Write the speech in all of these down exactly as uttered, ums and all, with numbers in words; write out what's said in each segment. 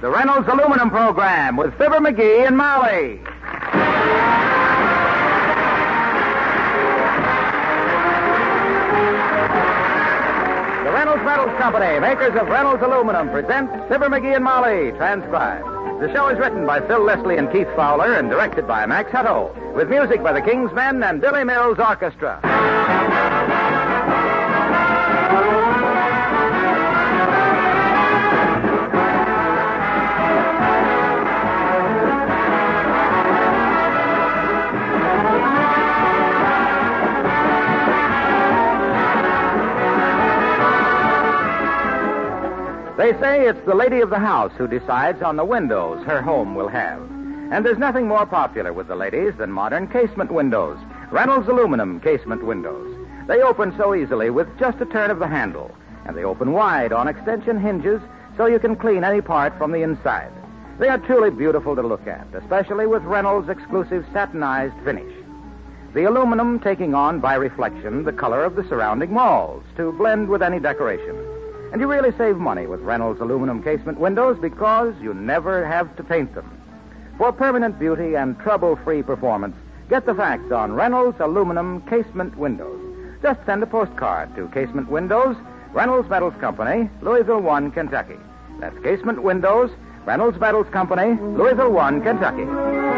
the Reynolds Aluminum Program with Fibber McGee and Molly. The Reynolds Metals Company, makers of Reynolds Aluminum, presents Fibber McGee and Molly, transcribed. The show is written by Phil Leslie and Keith Fowler and directed by Max Hutto, with music by the King's Men and Billy Mills Orchestra. They say it's the lady of the house who decides on the windows her home will have. And there's nothing more popular with the ladies than modern casement windows, Reynolds Aluminum casement windows. They open so easily with just a turn of the handle, and they open wide on extension hinges so you can clean any part from the inside. They are truly beautiful to look at, especially with Reynolds' exclusive satinized finish. The aluminum taking on by reflection the color of the surrounding walls to blend with any decoration. And you really save money with Reynolds Aluminum casement windows because you never have to paint them. For permanent beauty and trouble-free performance, get the facts on Reynolds Aluminum casement windows. Just send a postcard to Casement Windows, Reynolds Metals Company, Louisville one, Kentucky. That's Casement Windows, Reynolds Metals Company, Louisville one, Kentucky.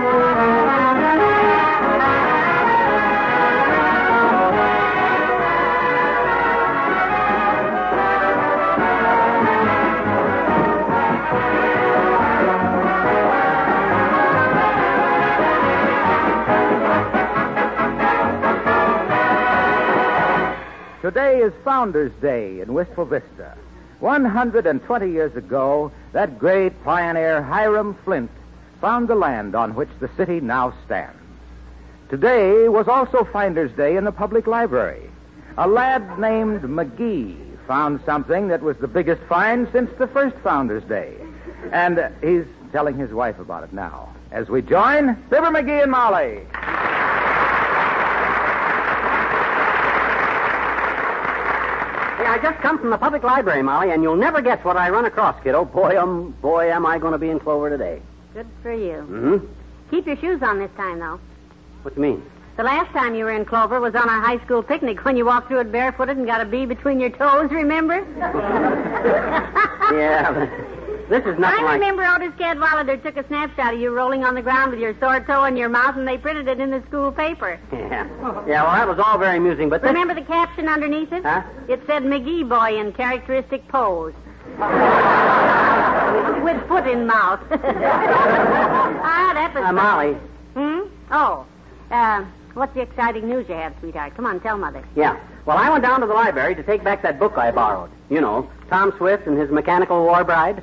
Today is Founders Day in Wistful Vista. one hundred twenty years ago, that great pioneer Hiram Flint found the land on which the city now stands. Today was also Finder's Day in the public library. A lad named McGee found something that was the biggest find since the first Founders Day. And uh, he's telling his wife about it now. As we join Fibber McGee and Molly. I just come from the public library, Molly, and you'll never guess what I run across, kiddo. Boy, um, boy, am I going to be in clover today. Good for you. Mm-hmm. Keep your shoes on this time, though. What do you mean? The last time you were in clover was on our high school picnic when you walked through it barefooted and got a bee between your toes, remember? Yeah, but this is nothing I like... remember Otis Cadwallader took a snapshot of you rolling on the ground with your sore toe in your mouth, and they printed it in the school paper. Yeah, yeah. Well, that was all very amusing, but this... Remember the caption underneath it? Huh? It said, McGee boy in characteristic pose. With foot in mouth. Ah, that was... Uh, Molly. Hmm? Oh. Uh, what's the exciting news you have, sweetheart? Come on, tell Mother. Yeah. Well, I went down to the library to take back that book I borrowed. You know, Tom Swift and his Mechanical War Bride.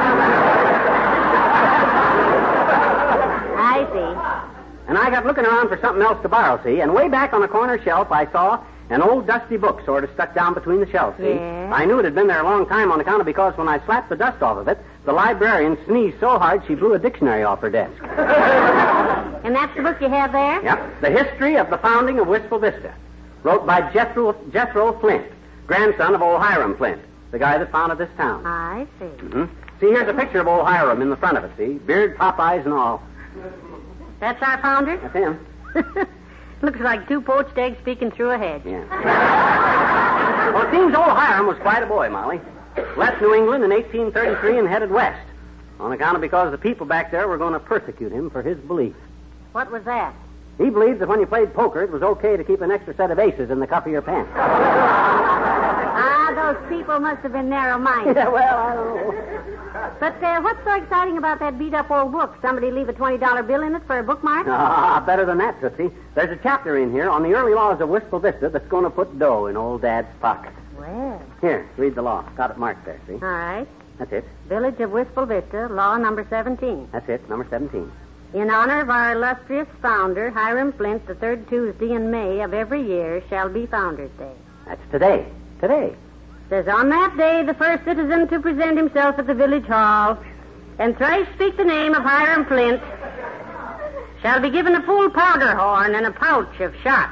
I see. And I got looking around for something else to borrow, see, and way back on a corner shelf I saw an old dusty book sort of stuck down between the shelves, see? Yeah. I knew it had been there a long time on account of because when I slapped the dust off of it, the librarian sneezed so hard she blew a dictionary off her desk. And that's the book you have there? Yep. The History of the Founding of Wistful Vista. Wrote by Jethro, Jethro Flint, grandson of old Hiram Flint, the guy that founded this town. I see. Mm-hmm. See, here's a picture of old Hiram in the front of it, see? Beard, pop eyes, and all. That's our founder? That's him. Looks like two poached eggs peeking through a hedge. Yeah. Well, it seems old Hiram was quite a boy, Molly. Left New England in eighteen thirty-three and headed west. On account of because the people back there were going to persecute him for his belief. What was that? He believed that when you played poker, it was okay to keep an extra set of aces in the cuff of your pants. Ah, those people must have been narrow-minded. Yeah, well, I don't know. But uh, what's so exciting about that beat-up old book? Somebody leave a twenty dollar bill in it for a bookmark? Ah, better than that, Tootsie. There's a chapter in here on the early laws of Wistful Vista that's going to put dough in old Dad's pocket. Well. Here, read the law. Got it marked there, see? All right. That's it. Village of Wistful Vista, law number seventeen. That's it, number seventeen. In honor of our illustrious founder, Hiram Flint, the third Tuesday in May of every year shall be Founders' Day. That's today. Today. Says, on that day, the first citizen to present himself at the village hall and thrice speak the name of Hiram Flint shall be given a full powder horn and a pouch of shot.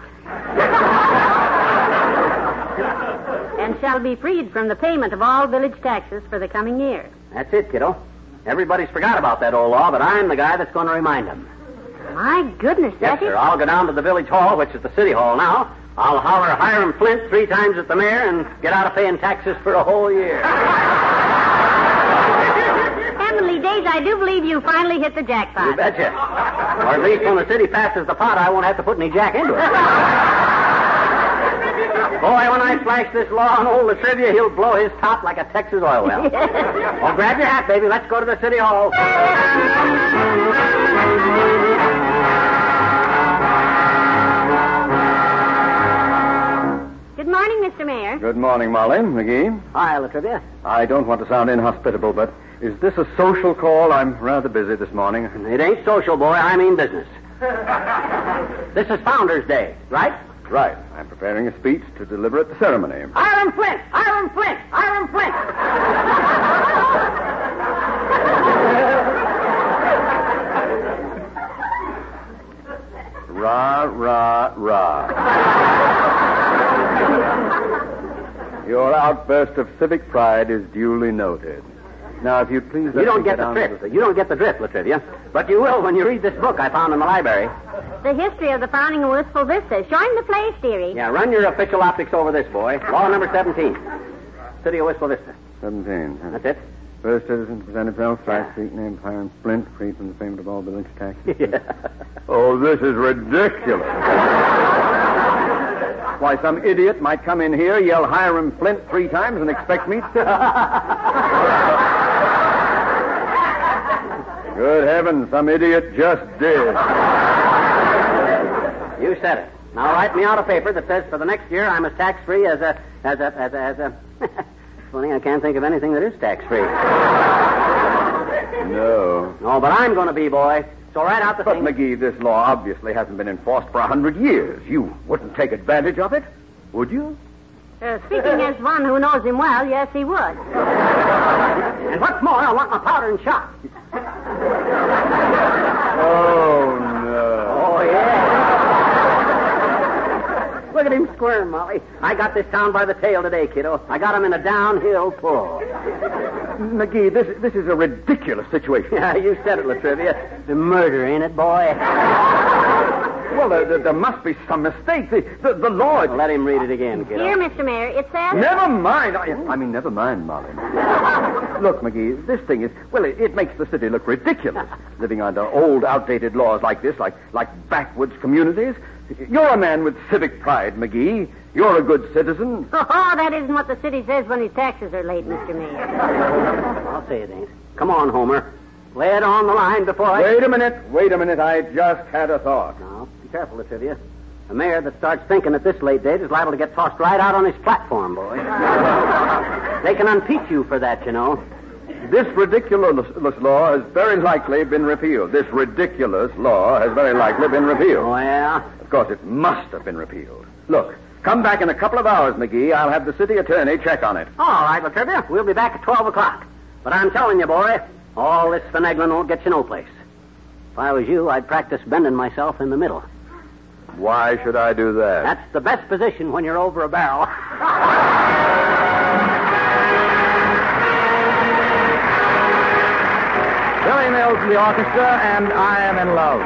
And shall be freed from the payment of all village taxes for the coming year. That's it, kiddo. Everybody's forgot about that old law, but I'm the guy that's going to remind them. My goodness, Yes, that's it. sir. I'll go down to the village hall, which is the city hall now. I'll holler Hiram Flint three times at the mayor and get out of paying taxes for a whole year. Heavenly days, I do believe you finally hit the jackpot. You betcha. Or at least when the city passes the pot, I won't have to put any jack into it. Boy, when I flash this law on old Latrivia, he'll blow his top like a Texas oil well. Well, grab your hat, baby. Let's go to the city hall. Good morning, Mister Mayor. Good morning, Molly. McGee. Hi, Latrivia. I don't want to sound inhospitable, but is this a social call? I'm rather busy this morning. It ain't social, boy. I mean business. This is Founders Day, right? Right. I'm preparing a speech to deliver at the ceremony. Hiram Flint! Hiram Flint! Hiram Flint! Rah, rah, rah. Your outburst of civic pride is duly noted. Now, if you'd please... You don't get the drift. You don't get the drift, Latrivia. But you will when you read this book I found in the library. The history of the founding of Wistful Vista, showing the place theory. Yeah, run your official optics over this, boy. Law number seventeen. City of Wistful Vista. Seventeen. That's it. First citizen to present himself, Yeah. Flat Street, named Hiram Flint, free from the payment of all village taxes. Yeah. Oh, this is ridiculous. Why, some idiot might come in here, yell Hiram Flint three times, and expect me to... Good heavens, some idiot just did. You said it. Now write me out a paper that says for the next year I'm as tax-free as a... as a... as a... as a... Funny, I can't think of anything that is tax-free. No. No, but I'm going to be, boy. So write out the But, thing... McGee, this law obviously hasn't been enforced for a hundred years. You wouldn't take advantage of it, would you? Uh, speaking as one who knows him well, yes, he would. And what's more, I want my powder and shot. Oh, no. Oh, yeah. Look at him squirm, Molly. I got this town by the tail today, kiddo. I got him in a downhill pull. McGee, this, this is a ridiculous situation. Yeah, you said it, Latrivia. The murder, ain't it, boy? Well, there, there, there must be some mistake. The, the, the law is... Let him read it again, kiddo. Here, Mister Mayor, it says... Never mind. I, I mean, never mind, Molly. Look, McGee, this thing is... Well, it, it makes the city look ridiculous. Living under old, outdated laws like this, like, like backwoods communities. You're a man with civic pride, McGee. You're a good citizen. Oh, that isn't what the city says when his taxes are late, Mister Mayor. I'll say it ain't. Come on, Homer. Lay it on the line before I... Wait a minute. Wait a minute. I just had a thought. Now, be careful, Latrivia. A mayor that starts thinking at this late date is liable to get tossed right out on his platform, boy. They can unpeach you for that, you know. This ridiculous law has very likely been repealed. This ridiculous law has very likely been repealed. Oh, yeah? Of course, it must have been repealed. Look, come back in a couple of hours, McGee. I'll have the city attorney check on it. All right, Latrivia. We'll be back at twelve o'clock. But I'm telling you, boy, all this finagling won't get you no place. If I was you, I'd practice bending myself in the middle. Why should I do that? That's the best position when you're over a barrel. Billy Mills in the orchestra, and I Am in Love.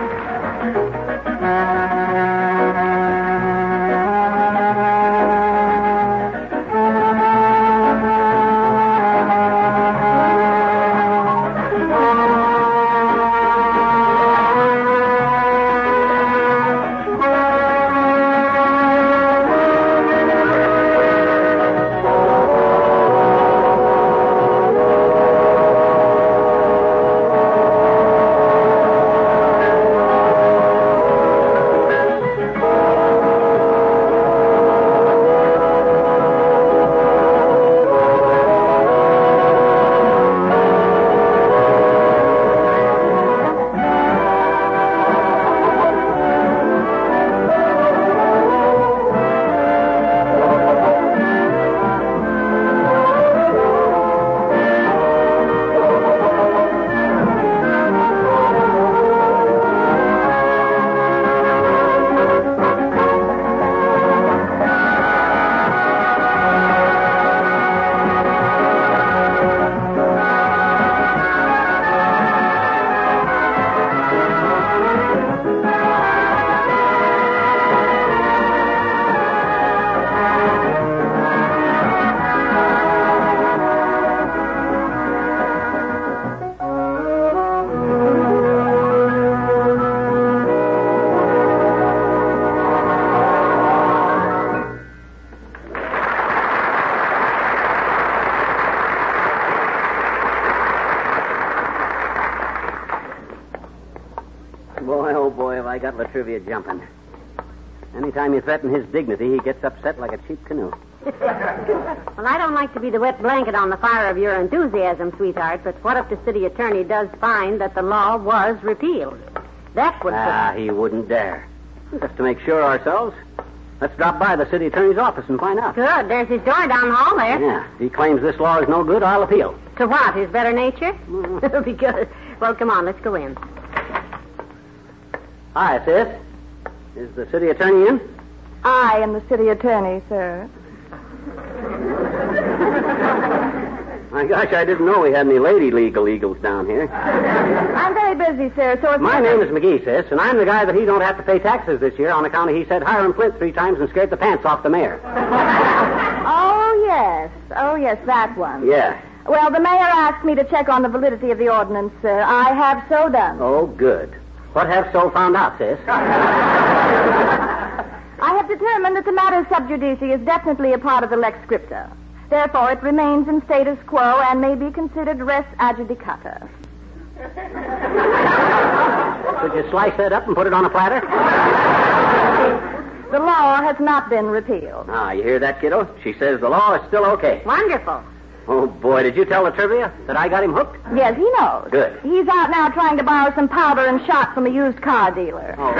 got Latrivia jumping. Anytime you threaten his dignity, he gets upset like a cheap canoe. Well, I don't like to be the wet blanket on the fire of your enthusiasm, sweetheart, but what if the city attorney does find that the law was repealed? That would... Ah, he wouldn't dare. Just to make sure ourselves, let's drop by the city attorney's office and find out. Good. There's his door down the hall there. Yeah. If he claims this law is no good, I'll appeal. To what? His better nature? Mm. It'll be good. Well, come on, let's go in. Hi, sis. Is the city attorney in? I am the city attorney, sir. My gosh, I didn't know we had any lady legal eagles down here. I'm very busy, sir, so if... My name is McGee, sis, and I'm the guy that he don't have to pay taxes this year on account of he said Hiram Flint three times and scared the pants off the mayor. Oh, yes. Oh, yes, that one. Yeah. Well, the mayor asked me to check on the validity of the ordinance, sir. I have so done. Oh, good. What have so found out, sis? I have determined that the matter sub judice is definitely a part of the lex scripta. Therefore, it remains in status quo and may be considered res adjudicata. Could you slice that up and put it on a platter? The law has not been repealed. Ah, you hear that, kiddo? She says the law is still okay. Wonderful. Oh, boy, did you tell the trivia that I got him hooked? Yes, he knows. Good. He's out now trying to borrow some powder and shot from a used car dealer. Oh.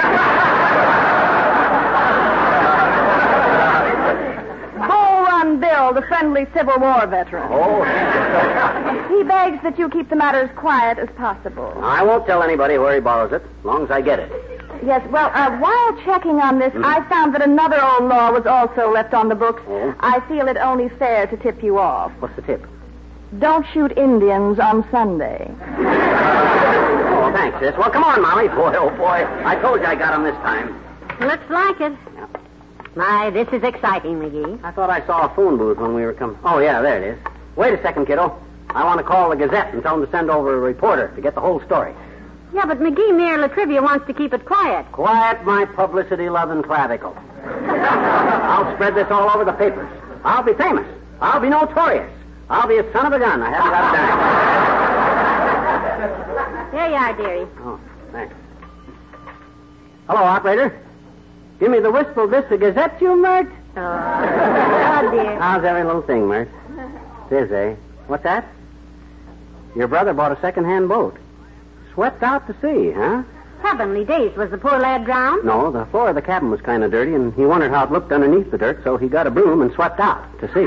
Bull Run Bill, the friendly Civil War veteran. Oh. He begs that you keep the matter as quiet as possible. I won't tell anybody where he borrows it, as long as I get it. Yes, well, uh, while checking on this, mm. I found that another old law was also left on the books. Oh? I feel it only fair to tip you off. What's the tip? Don't shoot Indians on Sunday. Oh, thanks, sis. Well, come on, Molly. Boy, oh, boy. I told you I got him this time. Looks like it. Yeah. My, this is exciting, McGee. I thought I saw a phone booth when we were coming. Oh, yeah, there it is. Wait a second, kiddo. I want to call the Gazette and tell them to send over a reporter to get the whole story. Yeah, but McGee, Mayor Latrivia wants to keep it quiet. Quiet, my publicity-loving clavicle. I'll spread this all over the papers. I'll be famous. I'll be notorious. I'll be a son of a gun. I haven't got a dime. Here you are, dearie. Oh, thanks. Hello, operator. Give me the wistful vista Gazette, you, Mert? Oh, oh dear. How's every little thing, Mert? Sis, eh? What's that? Your brother bought a second-hand boat. Swept out to sea, huh? Heavenly days. Was the poor lad drowned? No, the floor of the cabin was kind of dirty, and he wondered how it looked underneath the dirt, so he got a broom and swept out to sea.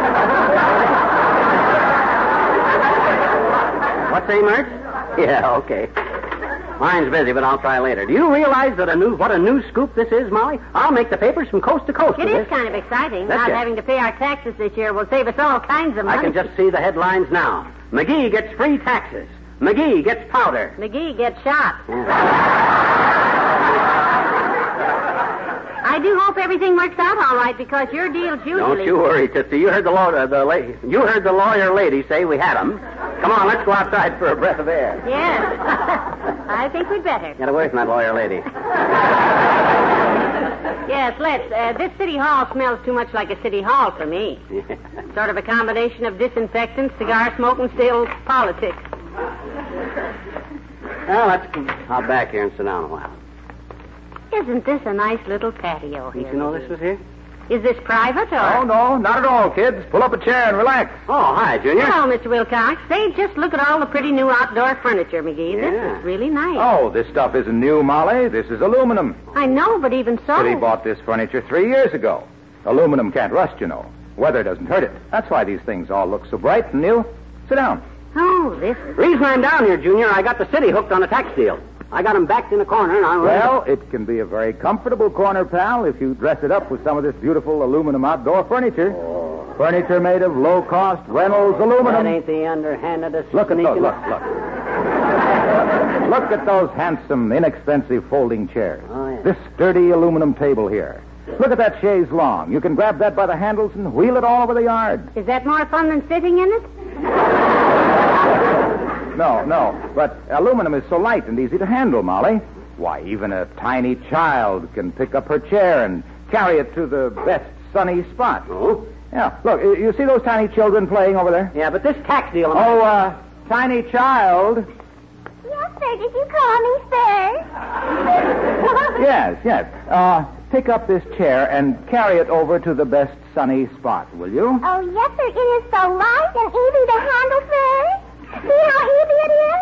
What say, Mert? Yeah, okay. Mine's busy, but I'll try later. Do you realize that a new what a new scoop this is, Molly? I'll make the papers from coast to coast. It with is this. kind of exciting. That's Not it. having to pay our taxes this year will save us all kinds of money. I can just see the headlines now. McGee gets free taxes. McGee gets powder. McGee gets shot. Yeah. I do hope everything works out all right because your deal's usually... Don't you worry, Tootsie. You heard the lawyer, the la- you heard the lawyer lady say we had 'em. Come on, let's go outside for a breath of air. Yes. I think we'd better. Get away from that lawyer lady. Yes, let's. Uh, this city hall smells too much like a city hall for me. Yeah. Sort of a combination of disinfectant, cigar smoking, still politics. Well, let's come out back here and sit down a while. Isn't this a nice little patio here? Didn't you know this was here? Is this private or... Oh, no, not at all, kids. Pull up a chair and relax. Oh, hi, Junior. Hello, Mister Wilcox. Say, just look at all the pretty new outdoor furniture, McGee. Yeah. This is really nice. Oh, this stuff isn't new, Molly. This is aluminum. I know, but even so... City bought this furniture three years ago. Aluminum can't rust, you know. Weather doesn't hurt it. That's why these things all look so bright and new. Sit down. Oh, this is... Reason I'm down here, Junior, I got the city hooked on a tax deal. I got him backed in a corner, and I'm... Well, it can be a very comfortable corner, pal, if you dress it up with some of this beautiful aluminum outdoor furniture. Oh. Furniture made of low-cost Reynolds aluminum. That ain't the underhandedest... Look at those, sneaking- look, look. Look at those handsome, inexpensive folding chairs. Oh, yeah. This sturdy aluminum table here. Look at that chaise longue. You can grab that by the handles and wheel it all over the yard. Is that more fun than sitting in it? No, no. But aluminum is so light and easy to handle, Molly. Why, even a tiny child can pick up her chair and carry it to the best sunny spot. Oh? Yeah, look, you see those tiny children playing over there? Yeah, but this tax deal... Oh, uh, tiny child. Yes, sir. Did you call me, sir? Yes, yes. Uh, pick up this chair and carry it over to the best sunny spot, will you? Oh, yes, sir. It is so light and easy to handle, sir. See how easy it is?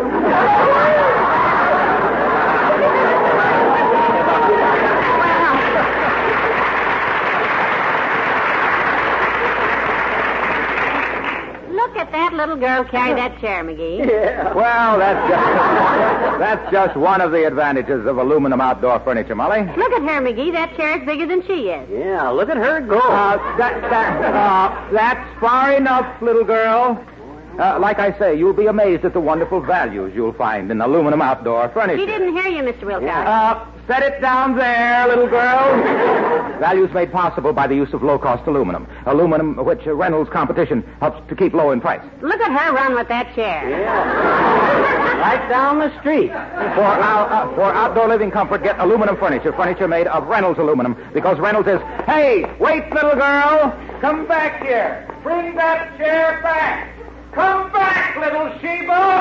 Look at that little girl carry that chair, McGee. Yeah. Well, that's just, that's just one of the advantages of aluminum outdoor furniture, Molly. Look at her, McGee. That chair is bigger than she is. Yeah, look at her go. Uh, that, that, uh, that's far enough, little girl. Uh, like I say, you'll be amazed at the wonderful values you'll find in aluminum outdoor furniture. She didn't hear you, Mister Wilcox. Uh, set it down there, little girl. Values made possible by the use of low-cost aluminum. Aluminum which uh, Reynolds competition helps to keep low in price. Look at her run with that chair. Yeah. Right down the street. For, our, uh, for outdoor living comfort, get aluminum furniture. Furniture made of Reynolds aluminum. Because Reynolds is, hey, wait, little girl. Come back here. Bring that chair back. Come back, little Sheba.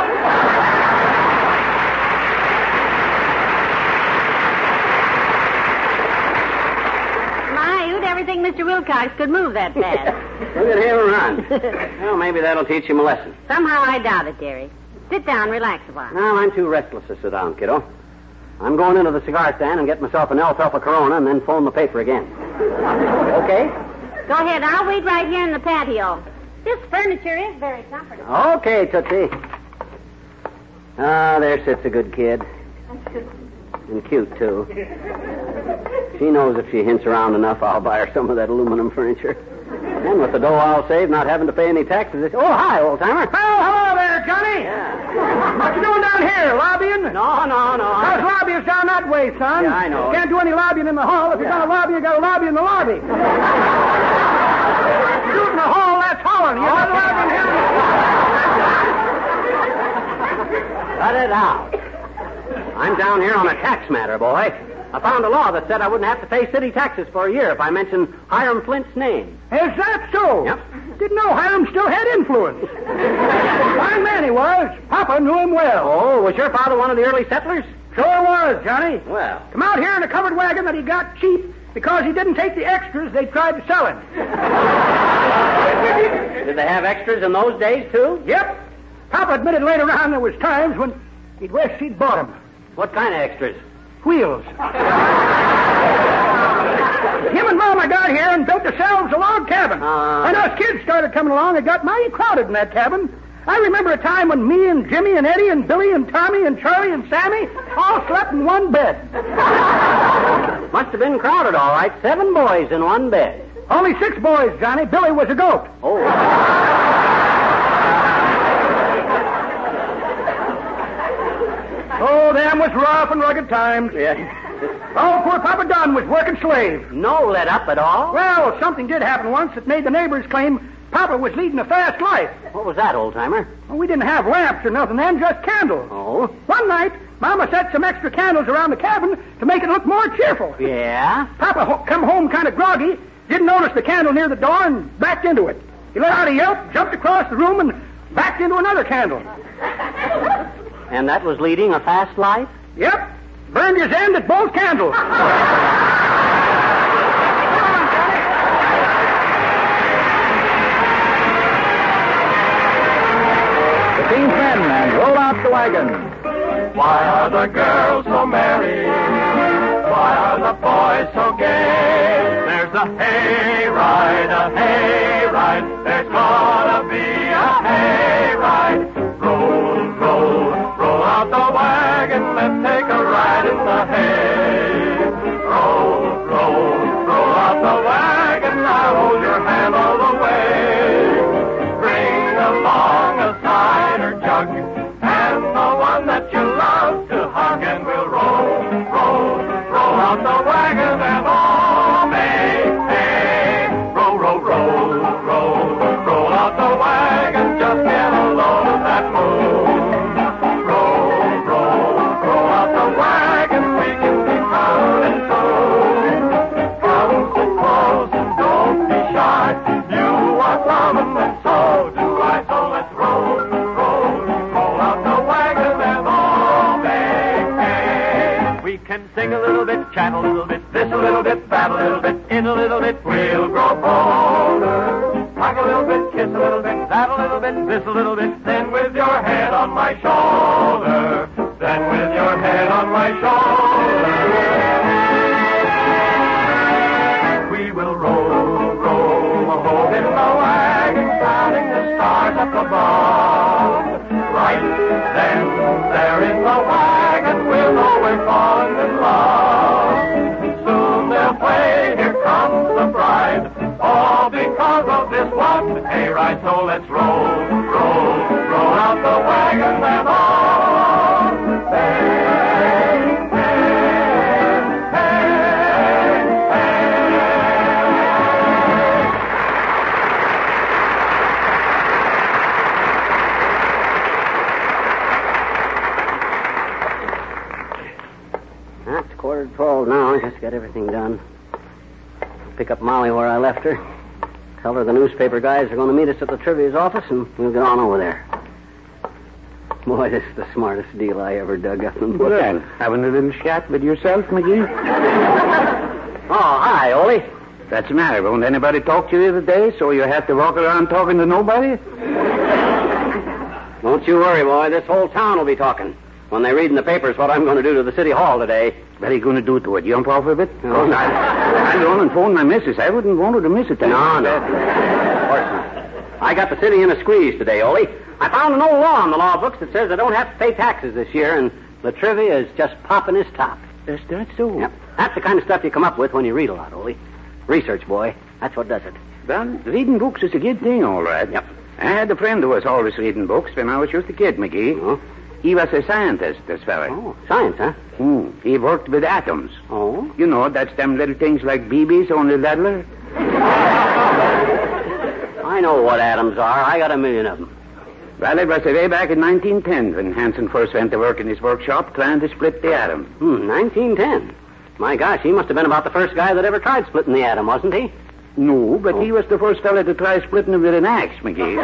My, you'd ever think Mister Wilcox could move that fast. Look at him run. Well, maybe that'll teach him a lesson. Somehow I doubt it, dearie. Sit down, relax a while. No, I'm too restless to sit down, kiddo. I'm going into the cigar stand and get myself an alfalfa Corona and then phone the paper again. Okay? Go ahead. I'll wait right here in the patio. This furniture is very comfortable. Okay, Tootsie. Ah, there sits a good kid. And cute, too. She knows if she hints around enough, I'll buy her some of that aluminum furniture. And with the dough I'll save, not having to pay any taxes. It's... Oh, hi, old-timer. Oh, hello there, Johnny. Yeah. What you doing down here, lobbying? No, no, no. Those lobbying's down that way, son. Yeah, I know. Can't do any lobbying in the hall. If you're Yeah. going to lobby, you got to lobby in the lobby. You do it in the hall, that's hollering. You're not lobbying here. Cut it out. I'm down here on a tax matter, boy. I found a law that said I wouldn't have to pay city taxes for a year if I mentioned Hiram Flint's name. Is that so? Yep. Didn't know Hiram still had influence. Fine man he was. Papa knew him well. Oh, was your father one of the early settlers? Sure was, Johnny. Well. Come out here in a covered wagon that he got cheap because he didn't take the extras they tried to sell him. Did they have extras in those days, too? Yep. Papa admitted later on there was times when he'd wish he'd bought them. What kind of extras? Wheels. Him and Mama got here and built themselves a log cabin. Uh. And us kids started coming along and got mighty crowded in that cabin. I remember a time when me and Jimmy and Eddie and Billy and Tommy and Charlie and Sammy all slept in one bed. Must have been crowded, all right. Seven boys in one bed. Only six boys, Johnny. Billy was a goat. Oh. Oh, them was rough and rugged times. Yeah. Oh, poor Papa Don was working slave. No let up at all? Well, something did happen once that made the neighbors claim Papa was leading a fast life. What was that, old-timer? Well, we didn't have lamps or nothing then, just candles. Oh? One night, Mama set some extra candles around the cabin to make it look more cheerful. Yeah? Papa ho- come home kind of groggy, didn't notice the candle near the door, and backed into it. He let out a yelp, jumped across the room, and backed into another candle. And that was leading a fast life? Yep. Burned his end at both candles. The King's Men and roll out the wagon. Why are the girls so merry? Why are the boys so gay? There's a hayride, a hayride. There's gonna be a hayride. Roll, roll, roll out the wagon. Let's take a ride in the hay. Roll, roll, roll out the wagon. I'll hold your hand all the way. Bring along a cider jug and the one that you love to hug, and we'll roll, roll, roll out the wagon and all may, hey, roll, roll, roll, roll, roll out the wagon, just get a load of that moon. Roll, roll, roll out the wagon, we can sing a little bit, chat a little bit, this a little bit, that a little bit, in a little bit, we'll grow bolder. Hug a little bit, kiss a little bit, that a little bit, this a little bit, then with your head on my shoulder, then with your head on my shoulder, we will roll, roll, roll in the wagon, counting the stars up above. Right then, there in the wagon, we'll know we're falling in love. Soon they'll play, here comes the bride, all because of this one hayride. So let's roll, roll, roll out the wagon and on. Hey, hey, hey, That's quarter to twelve now. I just got everything done. Pick up Molly where I left her. Tell her the newspaper guys are going to meet us at the Trivia's office, and we'll get on over there. Boy, this is the smartest deal I ever dug up. Well, having a little chat with yourself, McGee? Oh, hi, Ole. That's the matter. Won't anybody talk to you today, so you have to walk around talking to nobody? Don't you worry, boy. This whole town will be talking when they read in the papers what I'm going to do to the city hall today. What are you going to do to it? Jump off of it? No. Oh, I, I'll run and phone my missus. I wouldn't want her to miss it. Then. No, no. Of course not. I got the city in a squeeze today, Ole. I found an old law in the law books that says I don't have to pay taxes this year, and La Trivia is just popping his top. Is that so? Yep. That's the kind of stuff you come up with when you read a lot, Ole. Research, boy. That's what does it. Well, reading books is a good thing, all right. Yep. I had a friend who was always reading books when I was just a kid, McGee. Oh? He was a scientist, this fella. Oh, science, huh? Hmm. He worked with atoms. Oh? You know, that's them little things like B Bs, only littler. I know what atoms are. I got a million of them. Well, it was way back in nineteen ten when Hansen first went to work in his workshop trying to split the atom. Hmm, nineteen ten. My gosh, he must have been about the first guy that ever tried splitting the atom, wasn't he? No, but oh. he was the first fella to try splitting it with an axe, McGee.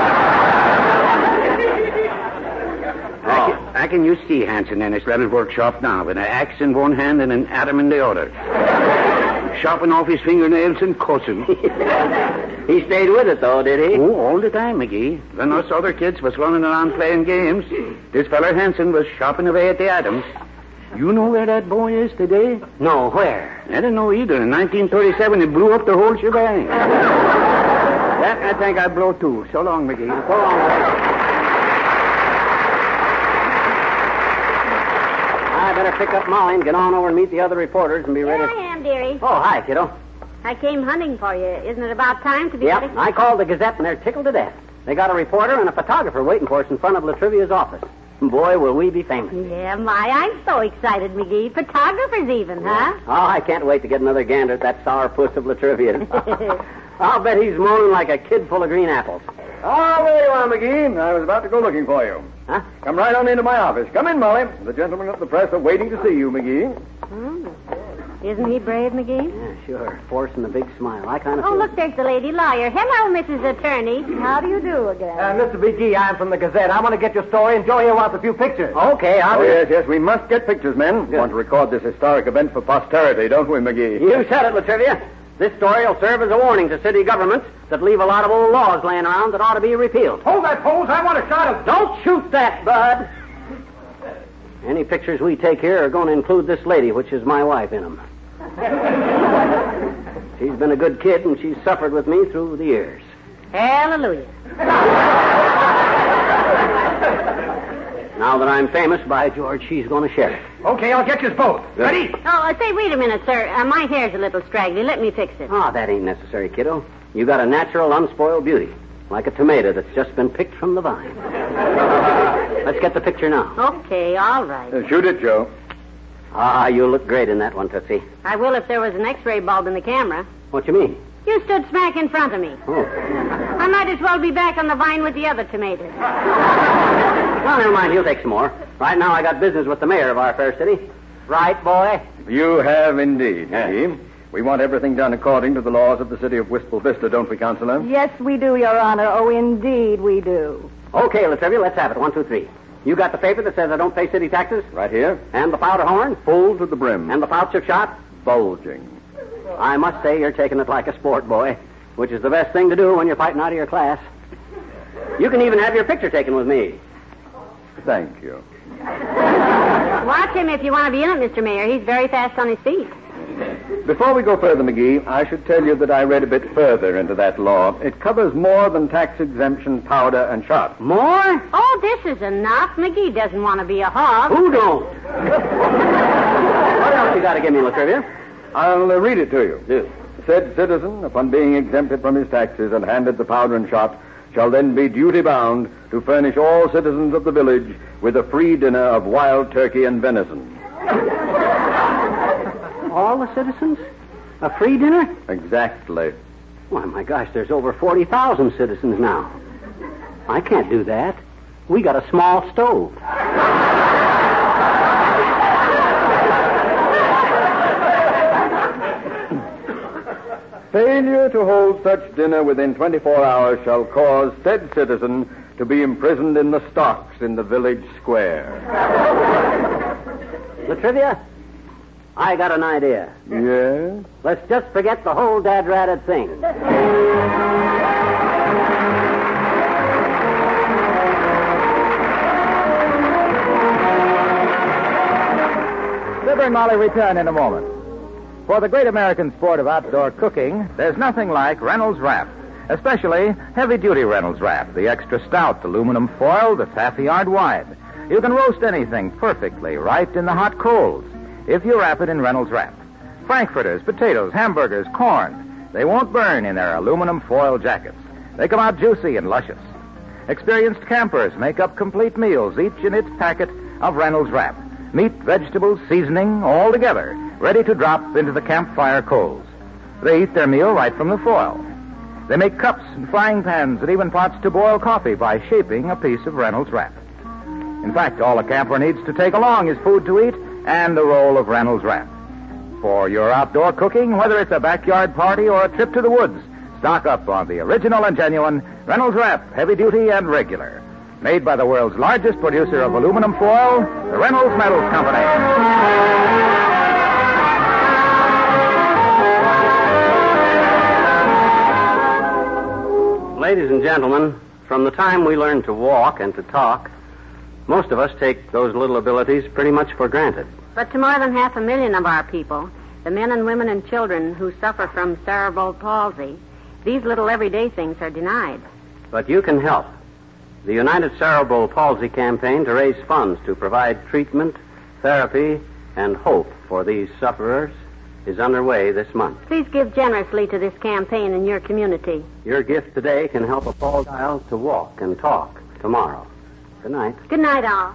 I, can, I can you see Hansen in his little workshop now with an axe in one hand and an atom in the other. Chopping off his fingernails and cussing. He stayed with it, though, did he? Oh, all the time, McGee. When us other kids was running around playing games, this fella Hansen was chopping away at the atoms. You know where that boy is today? No, where? I don't know either. In nineteen thirty-seven, he blew up the whole shebang. That I think I'd blow, too. So long, McGee. So long. I better pick up Molly and get on over and meet the other reporters and be Here ready. I am, dearie. Oh, hi, kiddo. I came hunting for you. Isn't it about time to be Yep, ready? I called the Gazette and they're tickled to death. They got a reporter and a photographer waiting for us in front of La Trivia's office. Boy, will we be famous. Yeah, my, I'm so excited, McGee. Photographers even, huh? Oh, I can't wait to get another gander at that sour puss of La Trivia. I'll bet he's moaning like a kid full of green apples. Oh, there you are, McGee. I was about to go looking for you. Huh? Come right on into my office. Come in, Molly. The gentlemen of the press are waiting to see you, McGee. Hmm. Isn't he brave, McGee? Yeah, sure. Forcing a big smile. I kind of Oh, feel... look, there's the lady lawyer. Hello, Missus Attorney. How do you do again? Uh, Mister McGee, I'm from the Gazette. I want to get your story, and Joe here wants a few pictures. Okay, I'll... Oh, yes, yes. We must get pictures, men. Yes. Want to record this historic event for posterity, don't we, McGee? You said it, La Trivia. This story will serve as a warning to city governments that leave a lot of old laws laying around that ought to be repealed. Hold that pose. I want a shot of... Don't shoot that, Bud. Any pictures we take here are going to include this lady, which is my wife, in them. She's been a good kid, and she's suffered with me through the years. Hallelujah. Now that I'm famous, by George, she's going to share it. Okay, I'll get you both. Ready? Oh, uh, say, wait a minute, sir. Uh, my hair's a little straggly. Let me fix it. Oh, that ain't necessary, kiddo. You got a natural, unspoiled beauty, like a tomato that's just been picked from the vine. Let's get the picture now. Okay, all right. Uh, shoot it, Joe. Ah, you look great in that one, Tootsie. I will if there was an X-ray bulb in the camera. What you mean? You stood smack in front of me. Oh. I might as well be back on the vine with the other tomatoes. Well, never mind. He'll take some more. Right now, I got business with the mayor of our fair city. Right, boy? You have indeed, Yes. McGee. We want everything done according to the laws of the city of Wistful Vista, don't we, Counselor? Yes, we do, Your Honor. Oh, indeed we do. Okay, La Trivia, let's have it. One, two, three. You got the paper that says I don't pay city taxes? Right here. And the powder horn? Full to the brim. And the pouch of shot? Bulging. I must say you're taking it like a sport, boy, which is the best thing to do when you're fighting out of your class. You can even have your picture taken with me. Thank you. Watch him if you want to be in it, Mister Mayor. He's very fast on his feet. Before we go further, McGee, I should tell you that I read a bit further into that law. It covers more than tax exemption powder and shot. More? Oh, this is enough. McGee doesn't want to be a hog. Who don't? What else you got to give me, Latrivia? I'll uh, read it to you. Do. Said citizen, upon being exempted from his taxes and handed the powder and shot, shall then be duty-bound to furnish all citizens of the village with a free dinner of wild turkey and venison. All the citizens? A free dinner? Exactly. Why, my gosh, there's over forty thousand citizens now. I can't do that. We got a small stove. Failure to hold such dinner within twenty-four hours shall cause said citizen to be imprisoned in the stocks in the village square. Latrivia, I got an idea. Yes? Let's just forget the whole dad-ratted thing. Fibber and Molly return in a moment. For the great American sport of outdoor cooking, there's nothing like Reynolds Wrap, especially heavy-duty Reynolds Wrap, the extra stout aluminum foil that's half a yard wide. You can roast anything perfectly right in the hot coals if you wrap it in Reynolds Wrap. Frankfurters, potatoes, hamburgers, corn, they won't burn in their aluminum foil jackets. They come out juicy and luscious. Experienced campers make up complete meals, each in its packet of Reynolds Wrap. Meat, vegetables, seasoning, all together, ready to drop into the campfire coals. They eat their meal right from the foil. They make cups and frying pans and even pots to boil coffee by shaping a piece of Reynolds Wrap. In fact, all a camper needs to take along is food to eat and a roll of Reynolds Wrap. For your outdoor cooking, whether it's a backyard party or a trip to the woods, stock up on the original and genuine Reynolds Wrap, heavy duty and regular. Made by the world's largest producer of aluminum foil, the Reynolds Metals Company. Ladies and gentlemen, from the time we learn to walk and to talk, most of us take those little abilities pretty much for granted. But to more than half a million of our people, the men and women and children who suffer from cerebral palsy, these little everyday things are denied. But you can help. The United Cerebral Palsy Campaign to raise funds to provide treatment, therapy, and hope for these sufferers is underway this month. Please give generously to this campaign in your community. Your gift today can help a Paul child to walk and talk tomorrow. Good night. Good night, all.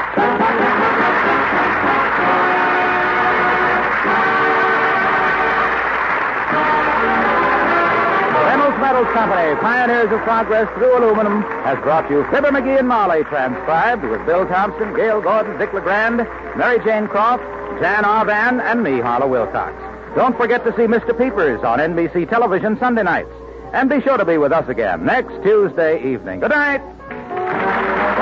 Reynolds Metals Company, pioneers of progress through aluminum, has brought you Fibber, McGee, and Molly, transcribed with Bill Thompson, Gail Gordon, Dick LeGrand, Mary Jane Croft, Jan Arban, and me, Harlow Wilcox. Don't forget to see Mister Peepers on N B C television Sunday nights. And be sure to be with us again next Tuesday evening. Good night.